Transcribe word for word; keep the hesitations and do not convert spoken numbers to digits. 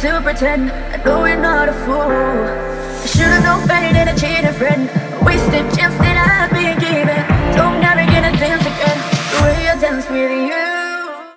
to pretend. I know we're not a fool.